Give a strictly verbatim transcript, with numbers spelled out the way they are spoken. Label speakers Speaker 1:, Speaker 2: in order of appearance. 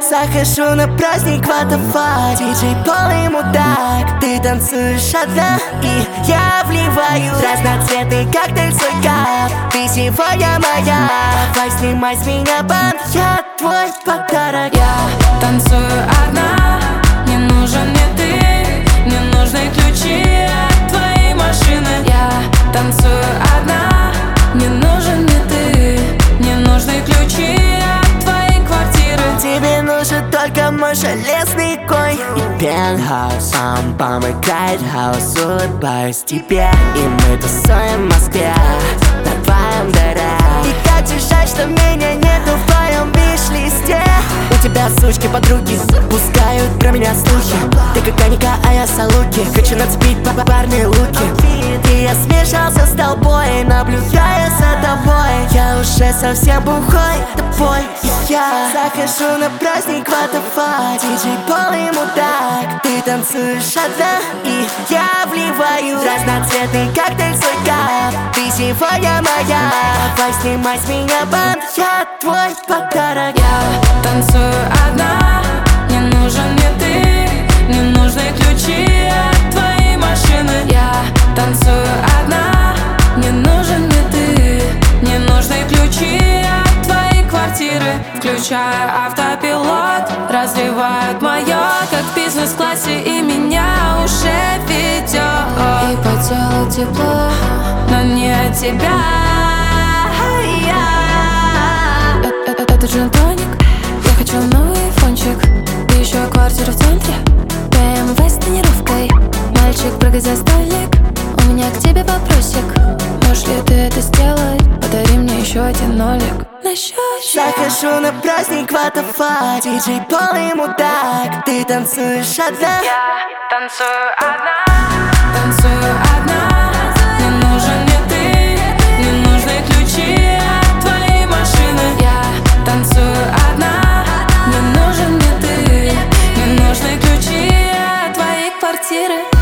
Speaker 1: Захожу на праздник what the fuck, диджей полный мудак. Ты танцуешь одна, и я вливаю разноцветный коктейль свой кап. Ты сегодня моя, давай снимай с меня бант, я твой подарок.
Speaker 2: Я танцую одна, не нужен мне ты, не нужны ключи от твоей машины. Я танцую одна, не нужен мне ты, не нужны ключи от твоей квартиры.
Speaker 1: Тебе нужен только мой железный конь и пентхаус. Сам помогает хаос, улыбаюсь тебе, и мы тусуем в Москве на твоем дыре. И как же жаль, что меня нету в твоем виш-листе. У тебя сучки подруги пускают про меня слухи. Ты как Аника, а я Салуки. Хочу нацепить парные луки. И я смешался с толпой, наблюдая за тобой. Я уже совсем бухой, тобой и я. Захожу на праздник what the fuck, диджей полный мудак. Ты танцуешь одна, и я вливаю разноцветный коктейль свой кап. Ты сегодня моя, давай снимай с меня бант, я твой подарок.
Speaker 2: Я танцую одна, не нужен мне ты, не нужны ключи от твоей машины. Я танцую одна, не нужен мне ты, не нужны ключи от твоей квартиры. Включаю автопилот, разливают мое, как в бизнес-классе, и меня уже ведет. И по телу тепло, но не от тебя. Это джин-тоник, я хочу новый айфончик. Ты еще квартира в центре, бэ эм вэ с тонировкой. Мальчик, прыгай за столик, у меня к тебе вопросик. Можешь ли ты это сделать? Подари мне еще один нолик на счетчик.
Speaker 1: Захожу на праздник what the fuck, диджей полный мудак. Ты танцуешь одна,
Speaker 2: я танцую одна, танцую одна. Не нужен мне ты, не нужны ключи от твоей машины. Я танцую одна, не нужен мне ты, не нужны ключи от твоей квартиры.